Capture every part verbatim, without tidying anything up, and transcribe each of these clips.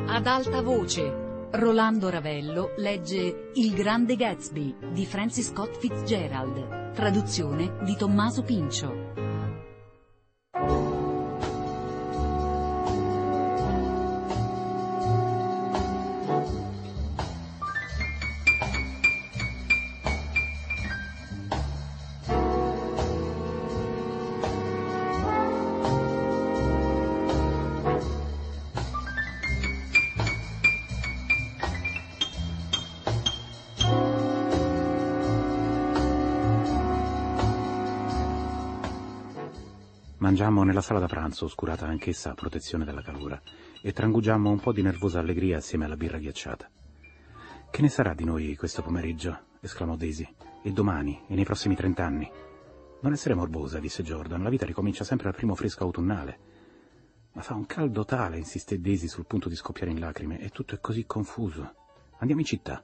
Ad alta voce, Rolando Ravello legge Il Grande Gatsby di Francis Scott Fitzgerald, traduzione di Tommaso Pincio. Mangiammo nella sala da pranzo, oscurata anch'essa a protezione dalla calura, e trangugiammo un po' di nervosa allegria assieme alla birra ghiacciata. «Che ne sarà di noi questo pomeriggio?» esclamò Daisy. «E domani, e nei prossimi trent'anni?» «Non essere morbosa», disse Jordan, «la vita ricomincia sempre al primo fresco autunnale». «Ma fa un caldo tale», insisté Daisy sul punto di scoppiare in lacrime, «e tutto è così confuso. Andiamo in città».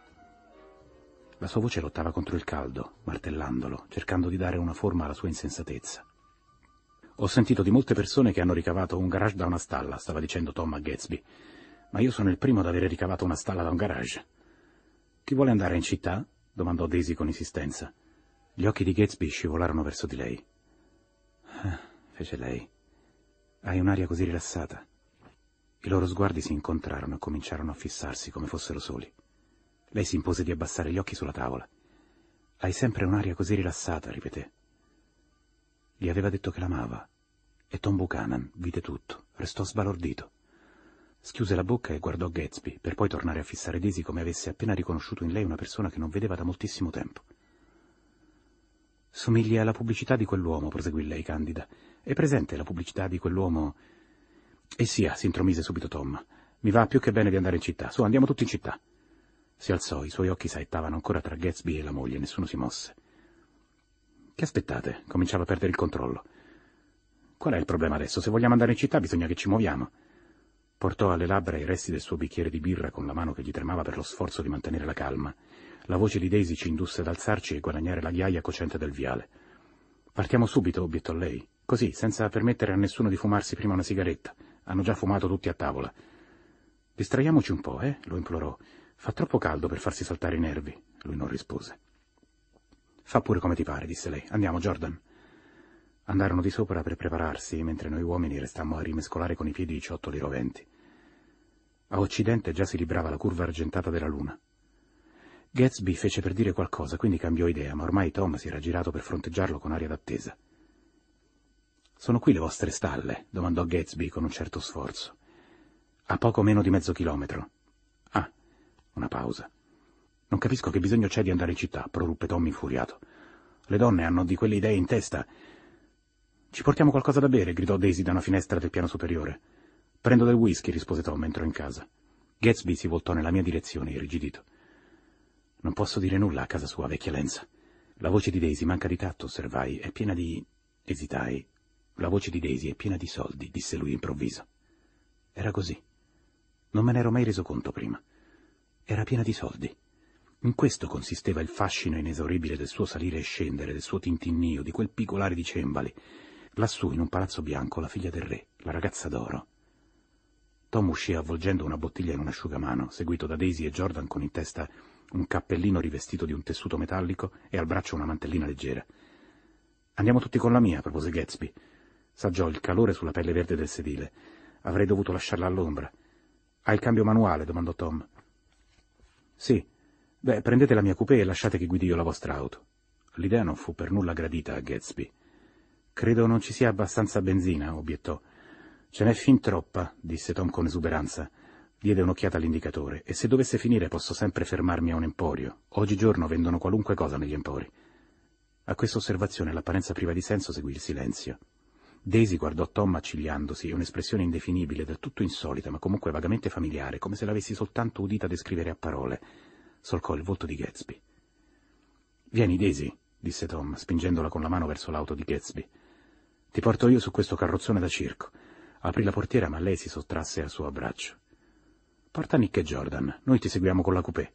La sua voce lottava contro il caldo, martellandolo, cercando di dare una forma alla sua insensatezza. «Ho sentito di molte persone che hanno ricavato un garage da una stalla», stava dicendo Tom a Gatsby, «ma io sono il primo ad avere ricavato una stalla da un garage». «Chi vuole andare in città?» domandò Daisy con insistenza. Gli occhi di Gatsby scivolarono verso di lei. «Ah», fece lei, «hai un'aria così rilassata». I loro sguardi si incontrarono e cominciarono a fissarsi come fossero soli. Lei si impose di abbassare gli occhi sulla tavola. «Hai sempre un'aria così rilassata», ripeté. Gli aveva detto che l'amava, e Tom Buchanan vide tutto, restò sbalordito. Schiuse la bocca e guardò Gatsby, per poi tornare a fissare Daisy come avesse appena riconosciuto in lei una persona che non vedeva da moltissimo tempo. «Somiglia alla pubblicità di quell'uomo», proseguì lei candida. «È presente la pubblicità di quell'uomo?» «E sia», si intromise subito Tom. «Mi va più che bene di andare in città. Su, andiamo tutti in città». Si alzò, i suoi occhi saettavano ancora tra Gatsby e la moglie, nessuno si mosse. «Che aspettate?» Cominciava a perdere il controllo. «Qual è il problema adesso? Se vogliamo andare in città bisogna che ci muoviamo». Portò alle labbra i resti del suo bicchiere di birra con la mano che gli tremava per lo sforzo di mantenere la calma. La voce di Daisy ci indusse ad alzarci e guadagnare la ghiaia cocente del viale. «Partiamo subito», obiettò lei, «così, senza permettere a nessuno di fumarsi prima una sigaretta. Hanno già fumato tutti a tavola». «Distraiamoci un po', eh?» lo implorò. «Fa troppo caldo per farsi saltare i nervi». Lui non rispose. «Fa pure come ti pare», disse lei. «Andiamo, Jordan». Andarono di sopra per prepararsi, mentre noi uomini restammo a rimescolare con i piedi i ciottoli roventi. A occidente già si librava la curva argentata della luna. Gatsby fece per dire qualcosa, quindi cambiò idea, ma ormai Tom si era girato per fronteggiarlo con aria d'attesa. «Sono qui le vostre stalle?» domandò Gatsby con un certo sforzo. «A poco meno di mezzo chilometro». «Ah», una pausa. «Non capisco che bisogno c'è di andare in città», proruppe Tom infuriato. «Le donne hanno di quelle idee in testa». «Ci portiamo qualcosa da bere?» gridò Daisy da una finestra del piano superiore. «Prendo del whisky», rispose Tom, entrò in casa. Gatsby si voltò nella mia direzione, irrigidito. «Non posso dire nulla a casa sua, vecchia lenza». La voce di Daisy manca di tatto, osservai, è piena di... Esitai. La voce di Daisy è piena di soldi, disse lui improvviso. Era così. Non me ne ero mai reso conto prima. Era piena di soldi. In questo consisteva il fascino inesauribile del suo salire e scendere, del suo tintinnio, di quel pigolare di cembali. Lassù, in un palazzo bianco, la figlia del re, la ragazza d'oro. Tom uscì avvolgendo una bottiglia in un asciugamano, seguito da Daisy e Jordan con in testa un cappellino rivestito di un tessuto metallico e al braccio una mantellina leggera. «Andiamo tutti con la mia», propose Gatsby. S'aggiò il calore sulla pelle verde del sedile. «Avrei dovuto lasciarla all'ombra». «Hai il cambio manuale?» domandò Tom. «Sì. Beh, prendete la mia coupé e lasciate che guidi io la vostra auto». L'idea non fu per nulla gradita a Gatsby. «Credo non ci sia abbastanza benzina», obiettò. «Ce n'è fin troppa», disse Tom con esuberanza. Diede un'occhiata all'indicatore. «E se dovesse finire posso sempre fermarmi a un emporio. Oggigiorno vendono qualunque cosa negli empori». A questa osservazione l'apparenza priva di senso seguì il silenzio. Daisy guardò Tom accigliandosi, un'espressione indefinibile, del tutto insolita, ma comunque vagamente familiare, come se l'avessi soltanto udita descrivere a parole. Solcò il volto di Gatsby. «Vieni, Daisy», disse Tom, spingendola con la mano verso l'auto di Gatsby. «Ti porto io su questo carrozzone da circo». Aprì la portiera, ma lei si sottrasse al suo abbraccio. «Porta Nick e Jordan, noi ti seguiamo con la coupé».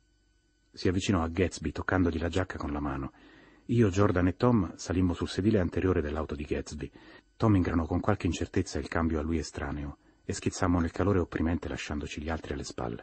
Si avvicinò a Gatsby, toccandogli la giacca con la mano. Io, Jordan e Tom salimmo sul sedile anteriore dell'auto di Gatsby. Tom ingranò con qualche incertezza il cambio a lui estraneo e schizzammo nel calore opprimente lasciandoci gli altri alle spalle.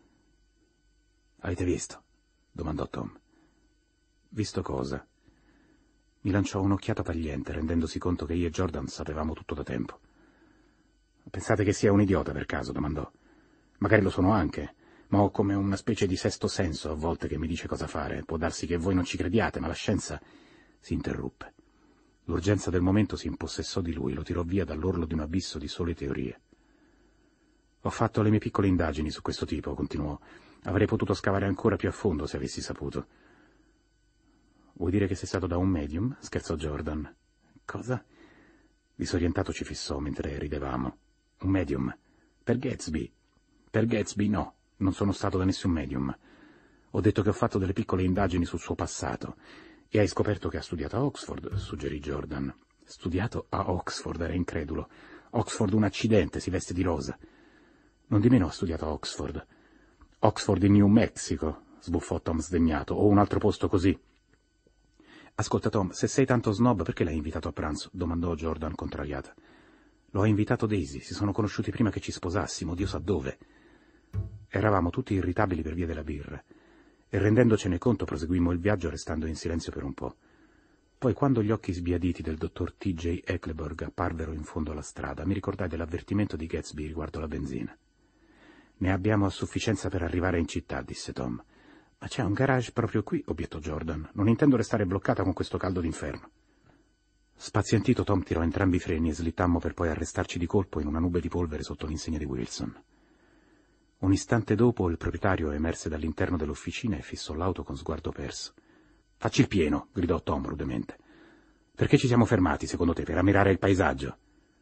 «Avete visto?» domandò Tom. «Visto cosa?» Mi lanciò un'occhiata tagliente, rendendosi conto che io e Jordan sapevamo tutto da tempo. «Pensate che sia un idiota per caso?» domandò. «Magari lo sono anche, ma ho come una specie di sesto senso a volte che mi dice cosa fare. Può darsi che voi non ci crediate, ma la scienza...» Si interruppe. L'urgenza del momento si impossessò di lui, lo tirò via dall'orlo di un abisso di sole teorie. «Ho fatto le mie piccole indagini su questo tipo», continuò. «Avrei potuto scavare ancora più a fondo se avessi saputo». «Vuoi dire che sei stato da un medium?» scherzò Jordan. «Cosa?» Disorientato ci fissò mentre ridevamo. «Un medium? Per Gatsby?» «Per Gatsby no, non sono stato da nessun medium. Ho detto che ho fatto delle piccole indagini sul suo passato. E hai scoperto che ha studiato a Oxford», suggerì Jordan. «Studiato a Oxford?» Era incredulo. «Oxford un accidente, si veste di rosa». «Non di meno ha studiato a Oxford». «Oxford in New Mexico», sbuffò Tom sdegnato, «o un altro posto così». «Ascolta Tom, se sei tanto snob, perché l'hai invitato a pranzo?» domandò Jordan contrariata. «Lo ha invitato Daisy, si sono conosciuti prima che ci sposassimo, Dio sa dove». Eravamo tutti irritabili per via della birra, e rendendocene conto proseguimmo il viaggio restando in silenzio per un po'. Poi, quando gli occhi sbiaditi del dottor T J Eckleburg apparvero in fondo alla strada, mi ricordai dell'avvertimento di Gatsby riguardo la benzina. «Ne abbiamo a sufficienza per arrivare in città», disse Tom. «Ma c'è un garage proprio qui», obiettò Jordan. «Non intendo restare bloccata con questo caldo d'inferno». Spazientito, Tom tirò entrambi i freni e slittammo per poi arrestarci di colpo in una nube di polvere sotto l'insegna di Wilson. Un istante dopo il proprietario emerse dall'interno dell'officina e fissò l'auto con sguardo perso. «Facci il pieno», gridò Tom rudemente. «Perché ci siamo fermati, secondo te, per ammirare il paesaggio?»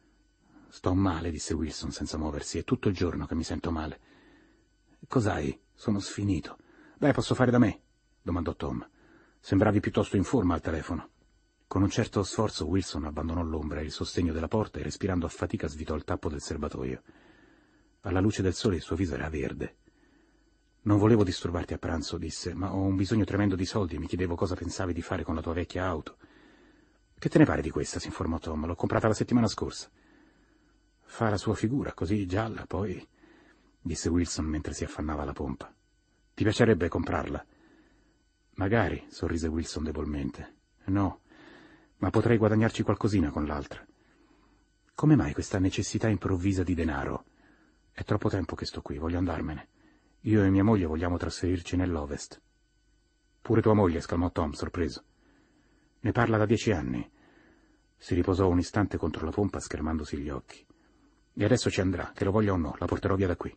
«Sto male», disse Wilson senza muoversi. «È tutto il giorno che mi sento male». «Cos'hai? Sono sfinito». «Beh, posso fare da me?» domandò Tom. «Sembravi piuttosto in forma al telefono». Con un certo sforzo Wilson abbandonò l'ombra e il sostegno della porta e respirando a fatica svitò il tappo del serbatoio. Alla luce del sole il suo viso era verde. «Non volevo disturbarti a pranzo», disse, «ma ho un bisogno tremendo di soldi e mi chiedevo cosa pensavi di fare con la tua vecchia auto». «Che te ne pare di questa?» si informò Tom. «L'ho comprata la settimana scorsa». «Fa la sua figura, così gialla, poi...» disse Wilson mentre si affannava la pompa. «Ti piacerebbe comprarla?» «Magari», sorrise Wilson debolmente. «No, ma potrei guadagnarci qualcosina con l'altra». «Come mai questa necessità improvvisa di denaro?» «È troppo tempo che sto qui, voglio andarmene. Io e mia moglie vogliamo trasferirci nell'Ovest». «Pure tua moglie?» esclamò Tom, sorpreso. «Ne parla da dieci anni». Si riposò un istante contro la pompa schermandosi gli occhi. «E adesso ci andrà, che lo voglia o no, la porterò via da qui».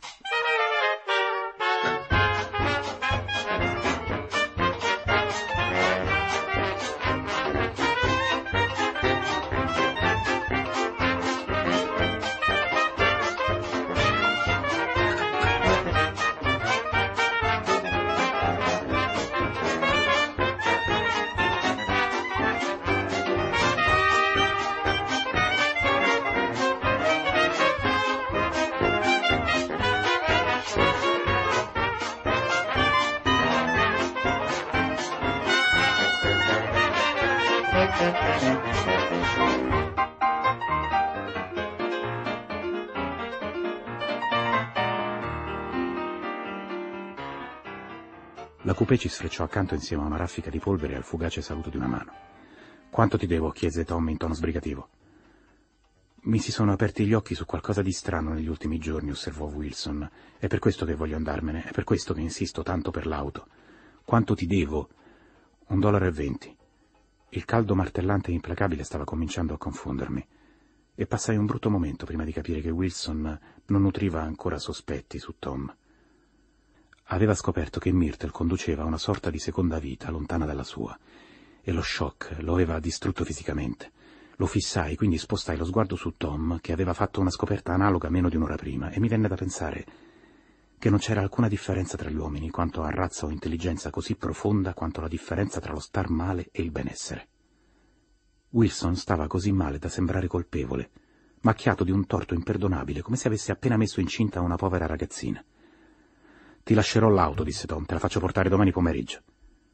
La coupé ci sfrecciò accanto insieme a una raffica di polvere e al fugace saluto di una mano. «Quanto ti devo?» chiese Tom in tono sbrigativo. «Mi si sono aperti gli occhi su qualcosa di strano negli ultimi giorni», osservò Wilson. «È per questo che voglio andarmene, è per questo che insisto tanto per l'auto. Quanto ti devo?» «Un dollaro e venti». Il caldo martellante e implacabile stava cominciando a confondermi, e passai un brutto momento prima di capire che Wilson non nutriva ancora sospetti su Tom. Aveva scoperto che Myrtle conduceva una sorta di seconda vita lontana dalla sua, e lo shock lo aveva distrutto fisicamente. Lo fissai, quindi spostai lo sguardo su Tom, che aveva fatto una scoperta analoga meno di un'ora prima, e mi venne da pensare che non c'era alcuna differenza tra gli uomini quanto a razza o intelligenza così profonda quanto la differenza tra lo star male e il benessere. Wilson stava così male da sembrare colpevole, macchiato di un torto imperdonabile, come se avesse appena messo incinta una povera ragazzina. «Ti lascerò l'auto», disse Tom, «te la faccio portare domani pomeriggio».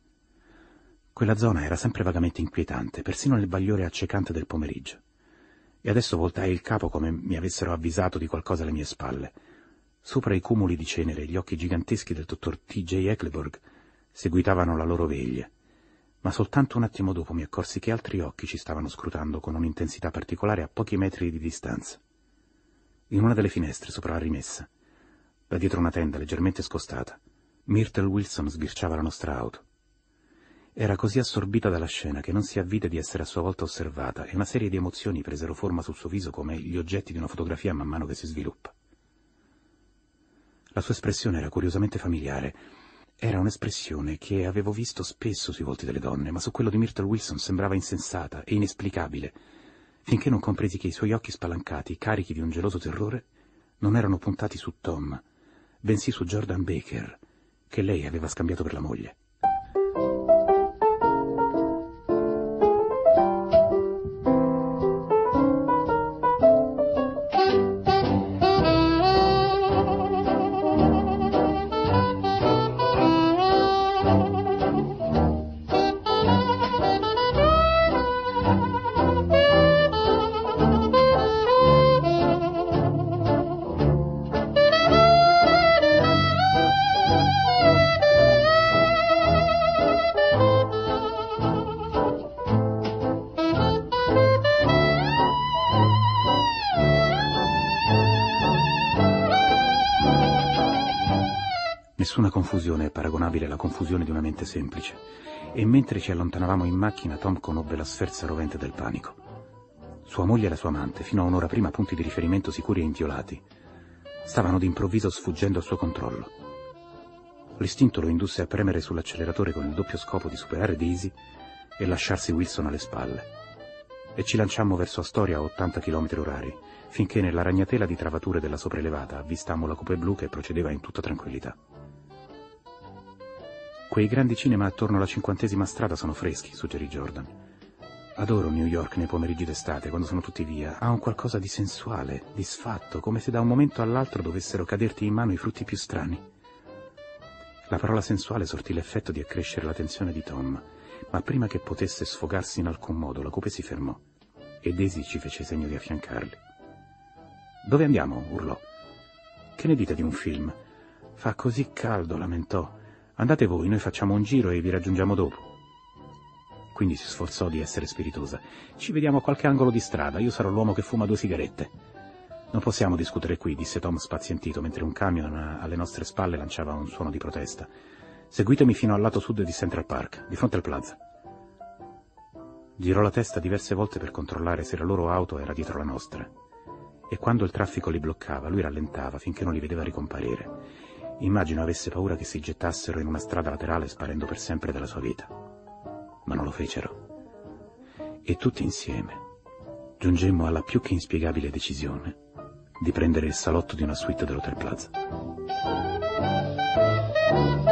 Quella zona era sempre vagamente inquietante, persino nel bagliore accecante del pomeriggio. E adesso voltai il capo come mi avessero avvisato di qualcosa alle mie spalle. Sopra i cumuli di cenere gli occhi giganteschi del dottor T J Eckleburg seguitavano la loro veglia, ma soltanto un attimo dopo mi accorsi che altri occhi ci stavano scrutando con un'intensità particolare a pochi metri di distanza. In una delle finestre, sopra la rimessa, da dietro una tenda leggermente scostata, Myrtle Wilson sbirciava la nostra auto. Era così assorbita dalla scena che non si avvide di essere a sua volta osservata e una serie di emozioni presero forma sul suo viso come gli oggetti di una fotografia man mano che si sviluppa. La sua espressione era curiosamente familiare. Era un'espressione che avevo visto spesso sui volti delle donne, ma su quello di Myrtle Wilson sembrava insensata e inesplicabile, finché non compresi che i suoi occhi spalancati, carichi di un geloso terrore, non erano puntati su Tom, bensì su Jordan Baker, che lei aveva scambiato per la moglie. Nessuna confusione è paragonabile alla confusione di una mente semplice, e mentre ci allontanavamo in macchina Tom conobbe la sferza rovente del panico. Sua moglie e la sua amante, fino a un'ora prima punti di riferimento sicuri e inviolati, stavano d'improvviso sfuggendo al suo controllo. L'istinto lo indusse a premere sull'acceleratore con il doppio scopo di superare Daisy e lasciarsi Wilson alle spalle, e ci lanciammo verso Astoria a ottanta chilometri orari, finché nella ragnatela di travature della sopraelevata avvistammo la coupé blu che procedeva in tutta tranquillità. Quei grandi cinema attorno alla cinquantesima strada sono freschi, suggerì Jordan. Adoro New York nei pomeriggi d'estate, quando sono tutti via. Ha un qualcosa di sensuale, di sfatto, come se da un momento all'altro dovessero caderti in mano i frutti più strani. La parola sensuale sortì l'effetto di accrescere la tensione di Tom, ma prima che potesse sfogarsi in alcun modo la coupé si fermò e Daisy ci fece segno di affiancarli. «Dove andiamo?» urlò. «Che ne dite di un film? Fa così caldo», lamentò. «Andate voi, noi facciamo un giro e vi raggiungiamo dopo». Quindi si sforzò di essere spiritosa. «Ci vediamo a qualche angolo di strada, io sarò l'uomo che fuma due sigarette». «Non possiamo discutere qui», disse Tom spazientito, mentre un camion alle nostre spalle lanciava un suono di protesta. «Seguitemi fino al lato sud di Central Park, di fronte al plaza». Girò la testa diverse volte per controllare se la loro auto era dietro la nostra. E quando il traffico li bloccava, lui rallentava finché non li vedeva ricomparire. Immagino avesse paura che si gettassero in una strada laterale sparendo per sempre dalla sua vita. Ma non lo fecero. E tutti insieme giungemmo alla più che inspiegabile decisione di prendere il salotto di una suite dell'Hotel Plaza.